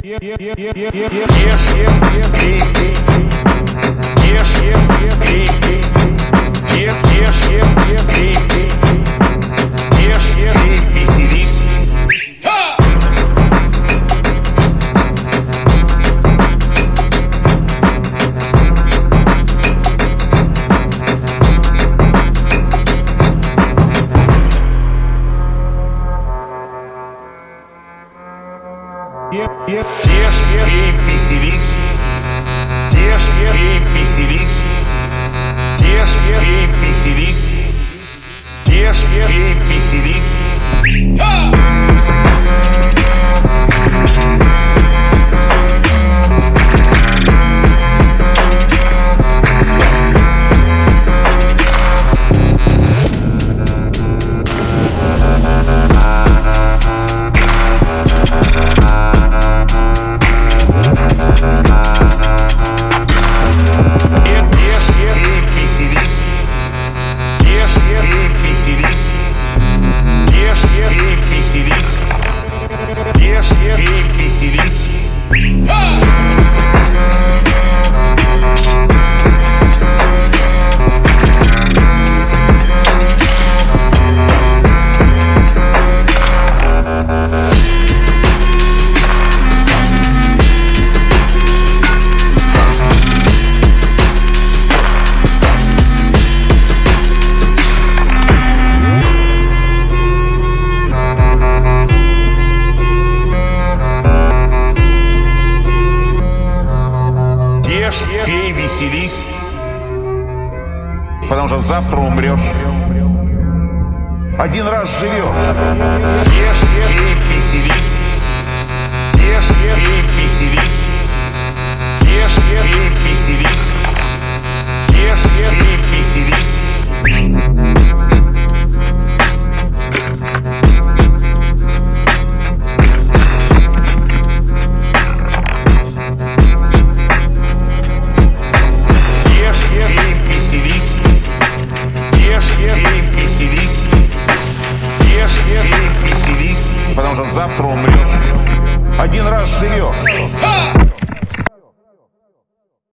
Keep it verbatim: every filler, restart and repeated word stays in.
Веселись. Ешь, пей, веселись. Ешь, пей, веселись. Ешь, пей, веселись. Ешь, пей, веселись. Веселись. Пей, веселись, потому что завтра умрешь. Один раз живешь. Ешь, пей, веселись. Ешь, пей, веселись. Ешь, пей, веселись. Ешь, пей, веселись. Потому что завтра умрешь.